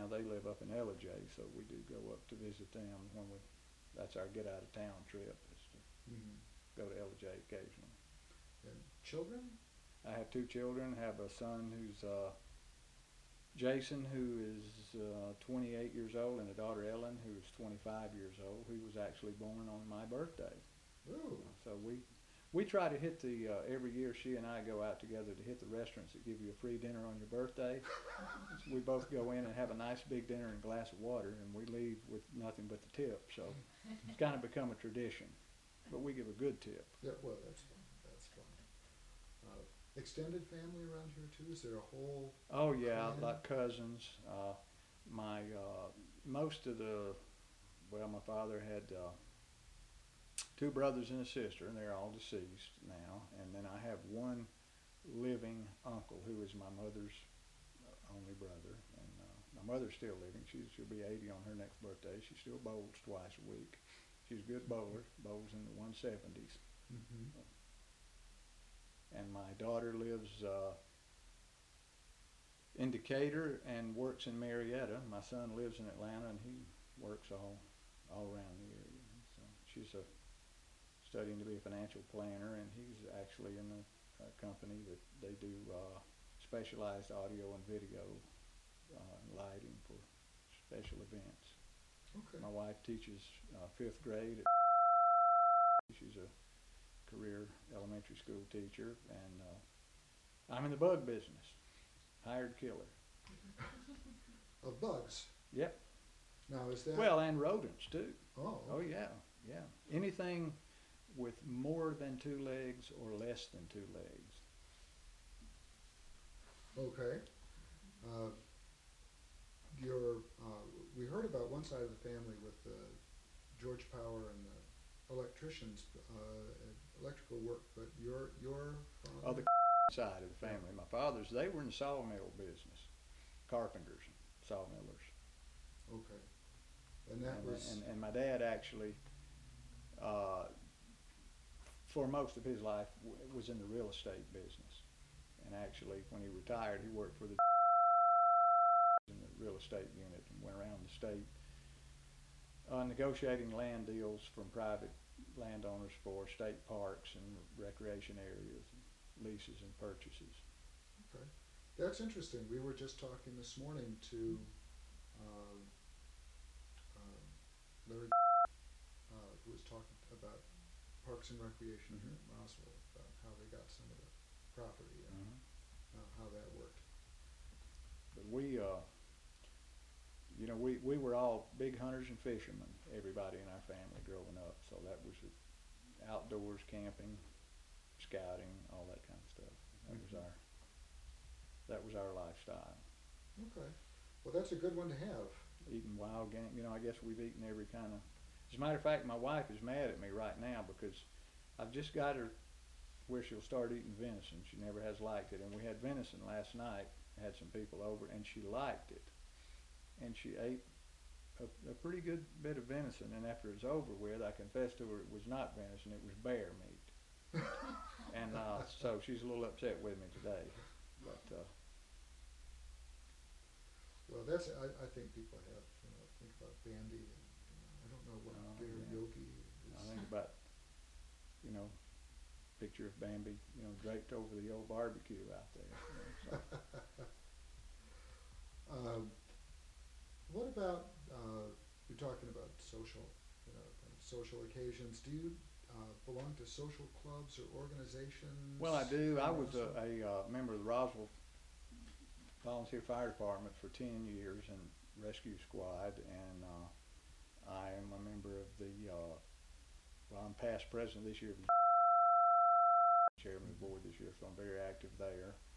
now they live up in Ellijay, so we do go up to visit them when that's our get out of town trip, is to Mm-hmm. go to Ellijay occasionally. And children? I have two children. I have a son who's Jason, who is 28 years old, and a daughter, Ellen, who is 25 years old, who was actually born on my birthday. Ooh. So we try to hit every year she and I go out together to hit the restaurants that give you a free dinner on your birthday. We both go in and have a nice big dinner and a glass of water, and we leave with nothing but the tip. So it's kind of become a tradition, but we give a good tip. Yeah, well, that's fun. That's fun. Extended family around here too? Is there a whole Oh yeah, clan? like cousins. My most of the my father had two brothers and a sister, and they're all deceased now. And then I have one living uncle who is my mother's only brother, and my mother's still living. She'll be 80 on her next birthday. She still bowls twice a week. She's a good bowler, bowls in the 170s. Mm-hmm. And my daughter lives in Decatur and works in Marietta. My son lives in Atlanta, and he works all around the area. So she's studying to be a financial planner, and he's actually in a company that they do specialized audio and video lighting for special events. Okay. My wife teaches fifth grade. She's a career elementary school teacher, and I'm in the bug business. Hired killer. Of bugs. Yep. Now is that? Well, and rodents too. Oh. Oh Okay. yeah, yeah. Anything with more than two legs or less than two legs. Okay. Uh, we heard about one side of the family with George Power and the electricians, electrical work, but your father? Other side of the family, my father's, they were in the sawmill business, carpenters, sawmillers. Okay. And that was. And my dad actually, for most of his life, was in the real estate business. And actually, when he retired, he worked for the in the real estate unit and went around the state negotiating land deals from private landowners for state parks and recreation areas, leases and purchases. Okay. That's interesting. We were just talking this morning to um, Larry, who was talking about Parks and Recreation here in Roswell, about how they got some of the property and how that worked. But we were all big hunters and fishermen, everybody in our family growing up. So that was outdoors, camping, scouting, all that kind of stuff. That was our lifestyle. Okay. Well, that's a good one to have. Eating wild game, I guess we've eaten every kind of. As a matter of fact, my wife is mad at me right now because I've just got her where she'll start eating venison. She never has liked it, and we had venison last night. Had some people over, and she liked it, and she ate a pretty good bit of venison. And after it was over with, I confessed to her it was not venison; it was bear meat. And so she's a little upset with me today. But well, I think people have think about Bambi, and I don't know what Bear yeah. Yogi is. I think about picture of Bambi, draped over the old barbecue out there. So. What about you're talking about social, kind of social occasions? Do you belong to social clubs or organizations? Well, I do. I was a member of the Roswell Volunteer Fire Department for 10 years and Rescue Squad, and I am a member of I'm past president this year, chairman of the board this year, so I'm very active there.